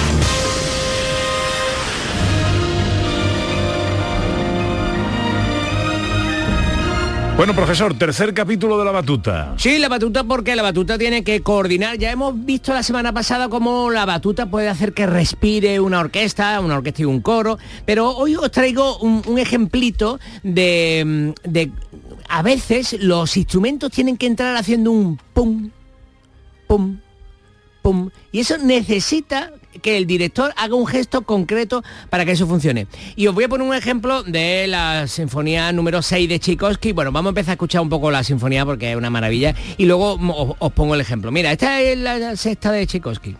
Bueno, profesor, tercer capítulo de La Batuta. Sí, La Batuta, porque La Batuta tiene que coordinar. Ya hemos visto la semana pasada cómo La Batuta puede hacer que respire una orquesta y un coro, pero hoy os traigo un ejemplito de a veces los instrumentos tienen que entrar haciendo un pum, pum, pum, y eso necesita que el director haga un gesto concreto para que eso funcione. Y os voy a poner un ejemplo de la sinfonía número 6 de Tchaikovsky. Bueno, vamos a empezar a escuchar un poco la sinfonía porque es una maravilla y luego os pongo el ejemplo. Mira, esta es la sexta de Tchaikovsky.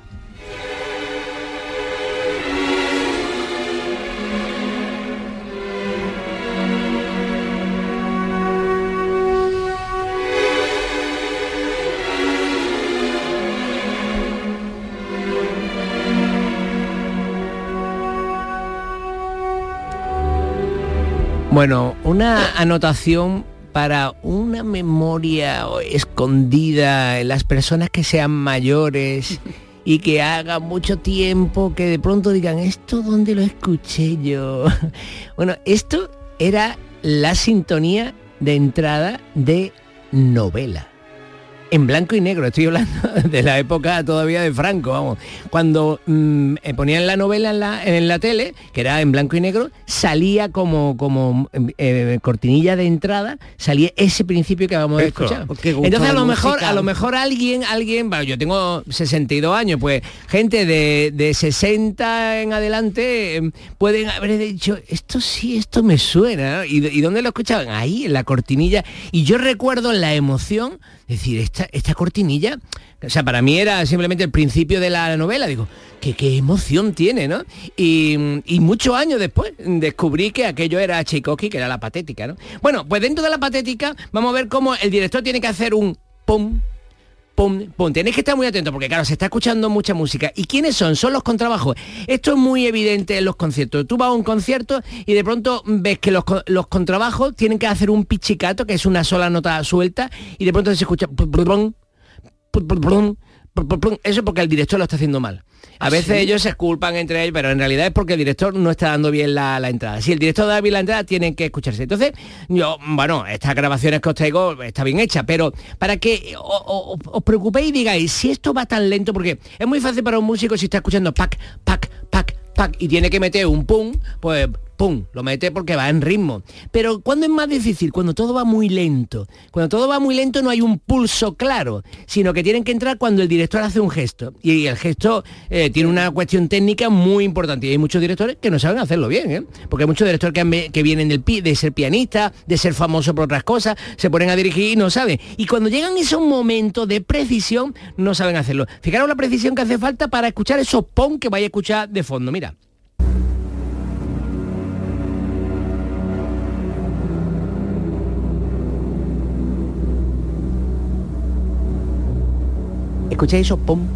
Bueno, una anotación para una memoria escondida en las personas que sean mayores y que haga mucho tiempo que de pronto digan, ¿esto dónde lo escuché yo? Bueno, esto era la sintonía de entrada de Novela. En blanco y negro, estoy hablando de la época todavía de Franco, vamos. Cuando ponían la novela en la tele, que era en blanco y negro, salía como cortinilla de entrada, salía ese principio que vamos a escuchar. Entonces a lo mejor alguien, bueno, yo tengo 62 años, pues gente de 60 en adelante pueden haber dicho, esto me suena, ¿no? ¿Y dónde lo escuchaban? Ahí, en la cortinilla. Y yo recuerdo la emoción, es decir, esta cortinilla, o sea, para mí era simplemente el principio de la novela. Digo, qué emoción tiene, ¿no? Y muchos años después descubrí que aquello era Tchaikovsky, que era la patética, ¿no? Bueno, pues dentro de la patética vamos a ver cómo el director tiene que hacer un pum, pum, pum. Tenéis que estar muy atentos porque, claro, se está escuchando mucha música. ¿Y quiénes son? Son los contrabajos. Esto es muy evidente en los conciertos. Tú vas a un concierto y de pronto ves que los contrabajos tienen que hacer un pichicato, que es una sola nota suelta, y de pronto se escucha... Eso es porque el director lo está haciendo mal. A veces ellos se culpan entre ellos, pero en realidad es porque el director no está dando bien la entrada. Si el director da bien la entrada, tienen que escucharse. Entonces, estas grabaciones que os traigo está bien hecha, pero para que os preocupéis y digáis, si esto va tan lento, porque es muy fácil para un músico si está escuchando pac, pac, pac, pac, y tiene que meter un pum, pues pum, lo mete porque va en ritmo. Pero ¿cuándo es más difícil? Cuando todo va muy lento. Cuando todo va muy lento no hay un pulso claro, sino que tienen que entrar cuando el director hace un gesto. Y el gesto tiene una cuestión técnica muy importante. Y hay muchos directores que no saben hacerlo bien, ¿eh? Porque hay muchos directores que vienen de ser pianista, de ser famoso por otras cosas, se ponen a dirigir y no saben. Y cuando llegan esos momentos de precisión, no saben hacerlo. Fijaros la precisión que hace falta para escuchar esos pom que vais a escuchar de fondo. Mira. ¿Escucháis eso? ¡Pum!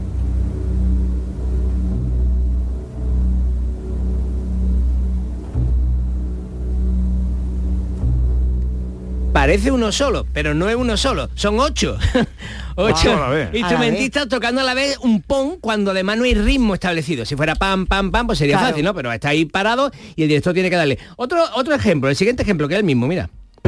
Parece uno solo, pero no es uno solo, son 8. 8 instrumentistas tocando a la vez un pom cuando además no hay ritmo establecido. Si fuera pam, pam, pam, pues sería fácil, ¿no? Pero está ahí parado y el director tiene que darle. Otro ejemplo, el siguiente ejemplo, que es el mismo, mira.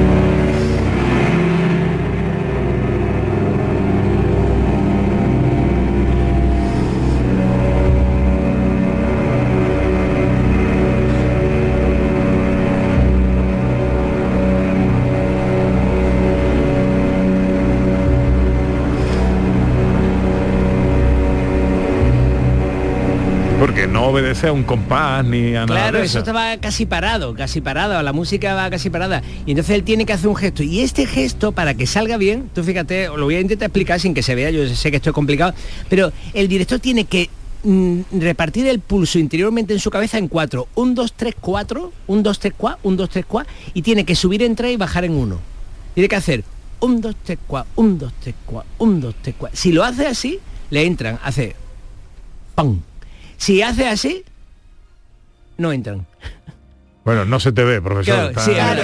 Porque no obedece a un compás ni a nada. Claro, de eso estaba casi parado, la música va casi parada. Y entonces él tiene que hacer un gesto. Y este gesto, para que salga bien, tú fíjate, lo voy a intentar explicar sin que se vea, yo sé que esto es complicado, pero el director tiene que repartir el pulso interiormente en su cabeza en 4. 1, 2, 3, 4, 1, 2, 3, 4, 1, 2, 3, 4, y tiene que subir en 3 y bajar en 1. Tiene que hacer 1, 2, 3, 4, 1, 2, 3, 4, 1, 2, 3, 4. Si lo hace así, le entran, hace ¡pam! Si hace así, no entran. Bueno, no se te ve, profesor.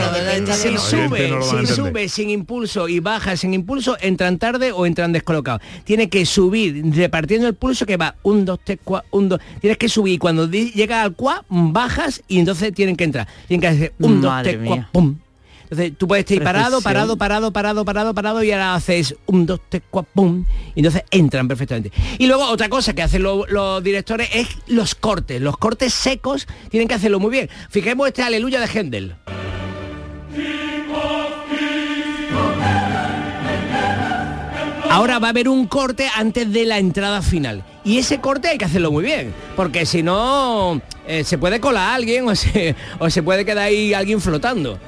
Si sube sin impulso y baja sin impulso, entran tarde o entran descolocados. Tiene que subir repartiendo el pulso que va 1, 2, 3, 4, 1, 2. Tienes que subir y cuando llegas al 4, bajas y entonces tienen que entrar. Tienen que hacer 1, 2, 3, 4, pum. Entonces tú puedes estar parado y ahora haces 1, 2, 3, 4, pum, y entonces entran perfectamente. Y luego otra cosa que hacen los directores es los cortes secos, tienen que hacerlo muy bien. Fijemos este Aleluya de Händel. Ahora va a haber un corte antes de la entrada final. Y ese corte hay que hacerlo muy bien, porque si no se puede colar a alguien o se puede quedar ahí alguien flotando.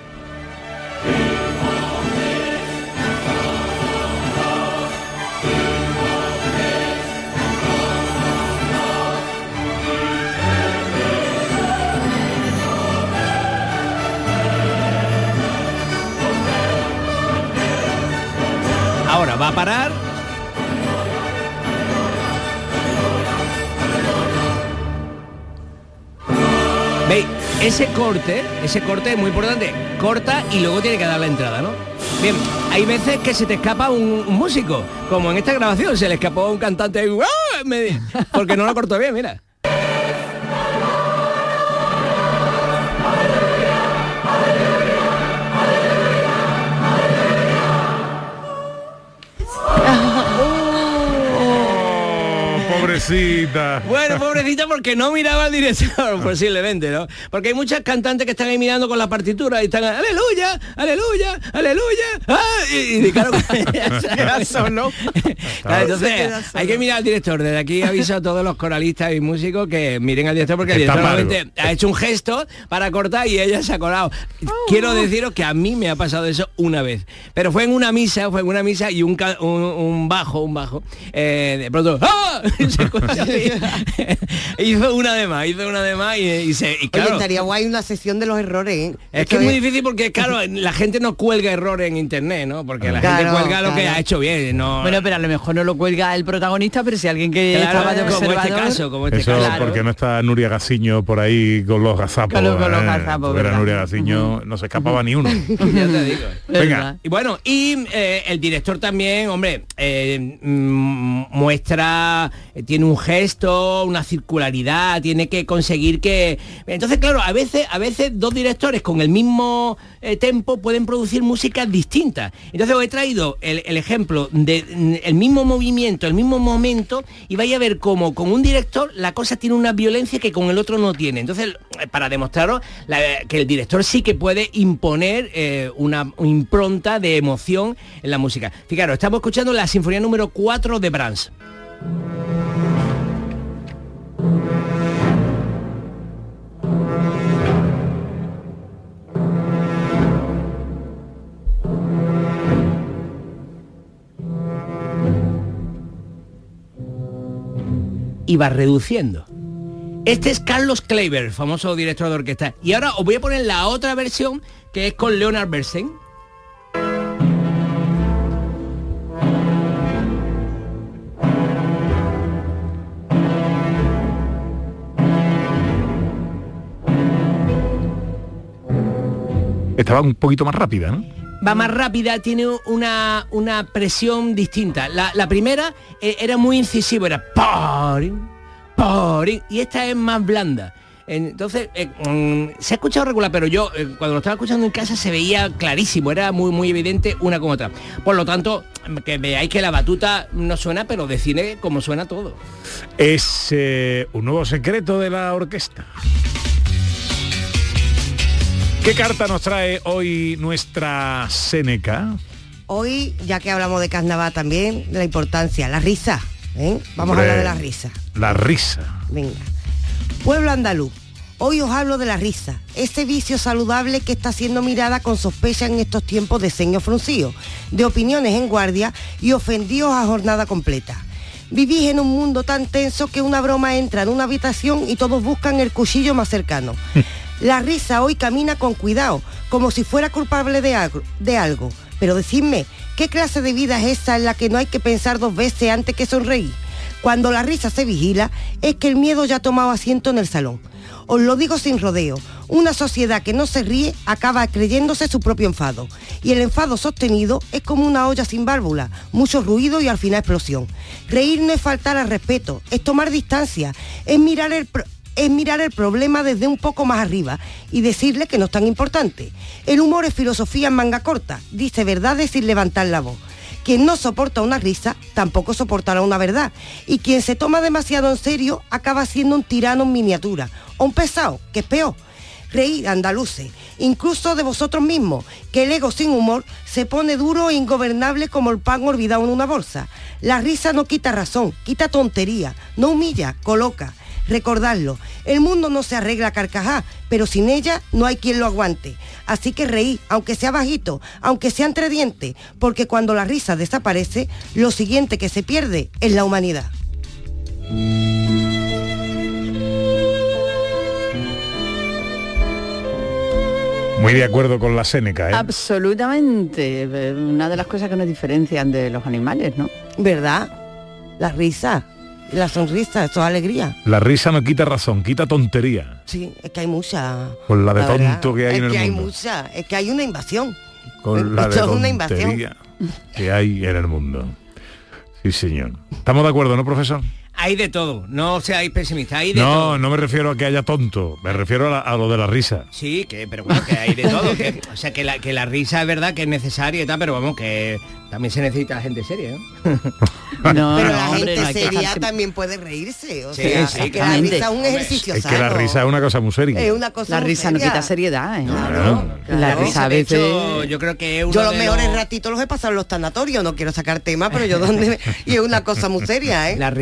Ahora va a parar. ¿Veis? Ese corte es muy importante. Corta y luego tiene que dar la entrada, ¿no? Bien, hay veces que se te escapa un músico, como en esta grabación, se le escapó a un cantante porque no lo cortó bien, mira. Pobrecita. Bueno, pobrecita porque no miraba al director, posiblemente, ¿no? Porque hay muchas cantantes que están ahí mirando con la partitura y están aleluya, aleluya, aleluya. ¡Ah! Y claro, ¿no? Claro, entonces hay que mirar al director. Desde aquí aviso a todos los coralistas y músicos que miren al director porque el director realmente ha hecho un gesto para cortar y ella se ha colado. Quiero deciros que a mí me ha pasado eso una vez, pero fue en una misa y un bajo, de pronto ¡ah! hizo una de más y claro. Oye, estaría guay una sesión de los errores, ¿eh? Es que es muy difícil porque, claro, la gente no cuelga errores en internet, ¿no? Porque la gente cuelga lo que ha hecho bien, ¿no? Bueno, pero a lo mejor no lo cuelga el protagonista, pero si alguien que estaba de observador... Como este caso, porque no está Nuria Gaciño por ahí con los gazapos. Con los gazapos, era Nuria Gaciño, no se escapaba ni uno. Ya te digo. Venga. Y bueno, el director también, hombre, muestra, tiene un gesto, una circularidad, tiene que conseguir que... Entonces, claro, a veces dos directores con el mismo tempo pueden producir músicas distintas. Entonces os he traído el ejemplo de el mismo movimiento, el mismo momento, y vais a ver cómo con un director la cosa tiene una violencia que con el otro no tiene. Entonces, para demostraros que el director sí que puede imponer una impronta de emoción en la música. Fijaros, estamos escuchando la sinfonía número 4 de Brahms. Y va reduciendo. Este es Carlos Kleiber, famoso director de orquesta. Y ahora os voy a poner la otra versión, que es con Leonard Bernstein. Estaba un poquito más rápida, ¿no? Va más rápida, tiene una presión distinta. La primera era muy incisivo, era poring, y esta es más blanda. Entonces, se ha escuchado regular, pero yo cuando lo estaba escuchando en casa se veía clarísimo, era muy, muy evidente una con otra. Por lo tanto, que veáis que la batuta no suena, pero de cine como suena todo. Es un nuevo secreto de la orquesta. ¿Qué carta nos trae hoy nuestra Seneca? Hoy, ya que hablamos de carnaval también, de la importancia, la risa. Vamos a hablar de la risa. La risa. Venga. Pueblo andaluz, hoy os hablo de la risa, ese vicio saludable que está siendo mirada con sospecha en estos tiempos de ceño fruncido, de opiniones en guardia y ofendidos a jornada completa. Vivís en un mundo tan tenso que una broma entra en una habitación y todos buscan el cuchillo más cercano. La risa hoy camina con cuidado, como si fuera culpable de algo. Pero decidme, ¿qué clase de vida es esa en la que no hay que pensar dos veces antes que sonreír? Cuando la risa se vigila, es que el miedo ya ha tomado asiento en el salón. Os lo digo sin rodeo, una sociedad que no se ríe acaba creyéndose su propio enfado. Y el enfado sostenido es como una olla sin válvula, mucho ruido y al final explosión. Reír no es faltar al respeto, es tomar distancia, es mirar el problema desde un poco más arriba y decirle que no es tan importante. El humor es filosofía en manga corta, dice verdades sin levantar la voz. Quien no soporta una risa, tampoco soportará una verdad. Y quien se toma demasiado en serio, acaba siendo un tirano en miniatura. O un pesado, que es peor. Reír, andaluces, incluso de vosotros mismos, que el ego sin humor se pone duro e ingobernable como el pan olvidado en una bolsa. La risa no quita razón, quita tontería, no humilla, coloca. Recordadlo, el mundo no se arregla a carcajá, pero sin ella no hay quien lo aguante. Así que reí, aunque sea bajito, aunque sea entre dientes, porque cuando la risa desaparece, lo siguiente que se pierde es la humanidad. Muy de acuerdo con la Séneca, ¿eh? Absolutamente. Una de las cosas que nos diferencian de los animales, ¿no? ¿Verdad? La risa. La sonrisa, eso es alegría. La risa no quita razón, quita tontería. Sí, es que hay mucha. Con la de tonto que hay en el mundo. Es que hay mucha, es que hay una invasión. Con la de tontería que hay en el mundo. Sí, señor. ¿Estamos de acuerdo, no, profesor? Hay de todo, no seáis pesimistas, hay de todo. No me refiero a que haya tonto, me refiero a lo de la risa. Sí, pero bueno, que hay de todo. O sea, que la risa es verdad que es necesaria y tal, pero vamos, que también se necesita la gente seria, ¿no? No, pero la gente seria también puede reírse. O sea, que la risa es un ejercicio sano. Es que la risa es una cosa muy seria. Es una cosa la risa no quita seriedad, ¿eh? Claro. La risa a veces... yo creo que yo los mejores ratitos los he pasado en los tanatorios, no quiero sacar temas, pero yo y es una cosa muy seria, ¿eh? La risa yo creo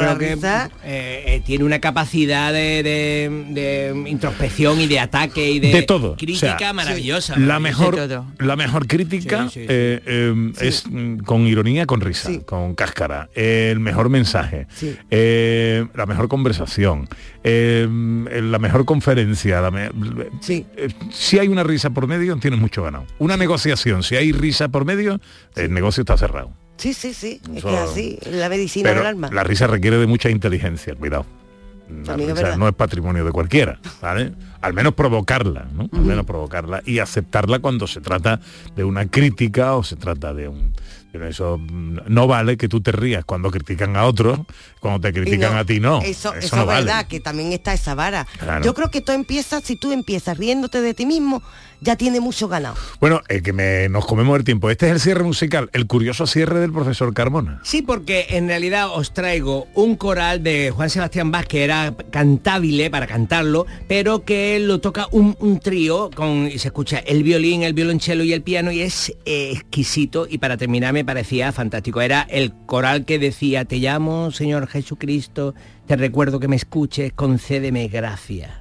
creo que tiene una capacidad de introspección y de ataque y de todo. Crítica, o sea, maravillosa. La mejor crítica es con ironía, con risa, con cáscara. El mejor mensaje, la mejor conversación, la mejor conferencia. Si hay una risa por medio, tienes mucho ganado. Una negociación, si hay risa por medio, el negocio está cerrado. Sí, es que así, la medicina del alma. La risa requiere de mucha inteligencia, cuidado. La risa no es patrimonio de cualquiera, ¿vale? Al menos provocarla, ¿no? Al menos provocarla y aceptarla cuando se trata de una crítica o se trata de un... Pero eso no vale que tú te rías cuando critican a otros, cuando te critican a ti no. Eso no es vale. verdad, que también está esa vara. Claro. Yo creo que si tú empiezas riéndote de ti mismo, ya tiene mucho ganado. Bueno, nos comemos el tiempo. Este es el cierre musical, el curioso cierre del profesor Carmona. Sí, porque en realidad os traigo un coral de Juan Sebastián Bach que era cantable para cantarlo, pero que lo toca un trío y se escucha el violín, el violonchelo y el piano y es exquisito, y para terminar me parecía fantástico. Era el coral que decía: te llamo, Señor Jesucristo, te recuerdo que me escuches, concédeme gracia.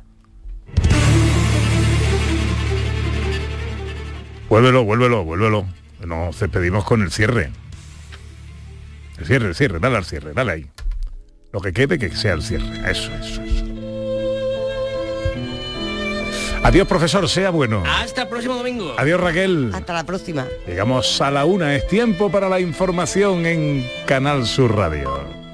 Vuélvelo. Nos despedimos con el cierre. El cierre, dale al cierre, dale ahí. Lo que quede que sea el cierre. Eso. Adiós, profesor, sea bueno. Hasta el próximo domingo. Adiós, Raquel. Hasta la próxima. Llegamos a la 1, es tiempo para la información en Canal Sur Radio.